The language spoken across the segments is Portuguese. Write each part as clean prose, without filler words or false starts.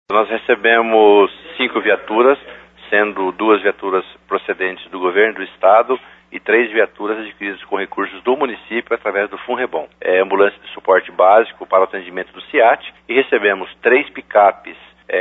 Nós recebemos 5 viaturas, sendo 2 viaturas procedentes do governo do estado e 3 viaturas adquiridas com recursos do município através do Funrebom. É ambulância de suporte básico para o atendimento do CIAT, e recebemos 3 picapes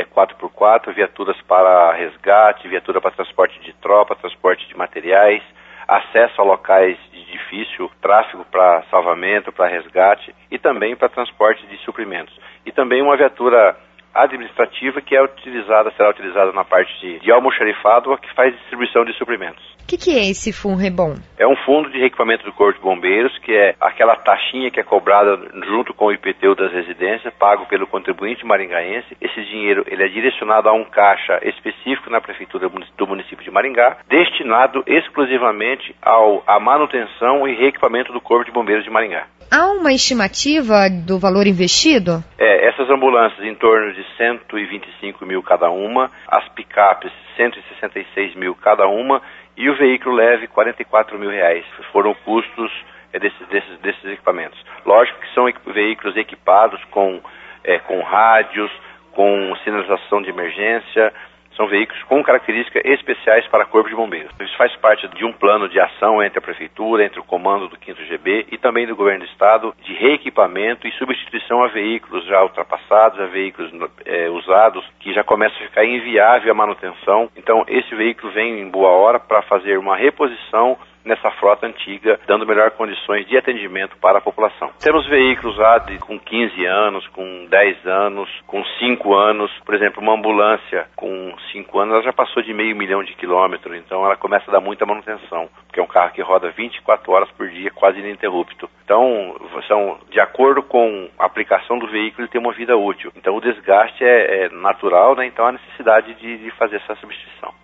4x4, viaturas para resgate, viatura para transporte de tropa, transporte de materiais, acesso a locais de difícil tráfego para salvamento, para resgate e também para transporte de suprimentos. E também uma viatura administrativa que será utilizada na parte de almoxarifado, que faz distribuição de suprimentos. O que é esse Funrebom? É um fundo de reequipamento do Corpo de Bombeiros, que é aquela taxinha que é cobrada junto com o IPTU das residências, pago pelo contribuinte maringaense. Esse dinheiro ele é direcionado a um caixa específico na Prefeitura do município de Maringá, destinado exclusivamente à manutenção e reequipamento do Corpo de Bombeiros de Maringá. Há uma estimativa do valor investido? Essas ambulâncias em torno de 125 mil cada uma, as picapes 166 mil cada uma e o veículo leve 44 mil reais. Foram custos desses equipamentos. Lógico que são veículos equipados com rádios, com sinalização de emergência. São veículos com características especiais para Corpo de Bombeiros. Isso faz parte de um plano de ação entre a Prefeitura, entre o comando do 5º GB e também do Governo do Estado, de reequipamento e substituição a veículos já ultrapassados, a veículos usados, que já começa a ficar inviável a manutenção. Então, esse veículo vem em boa hora para fazer uma reposição nessa frota antiga, dando melhores condições de atendimento para a população. Temos veículos com 15 anos, com 10 anos, com 5 anos. Por exemplo, uma ambulância com 5 anos, ela já passou de 500 mil de quilômetros, então ela começa a dar muita manutenção, porque é um carro que roda 24 horas por dia, quase ininterrupto. Então, de acordo com a aplicação do veículo, ele tem uma vida útil. Então, o desgaste é natural, né? Então há necessidade de fazer essa substituição.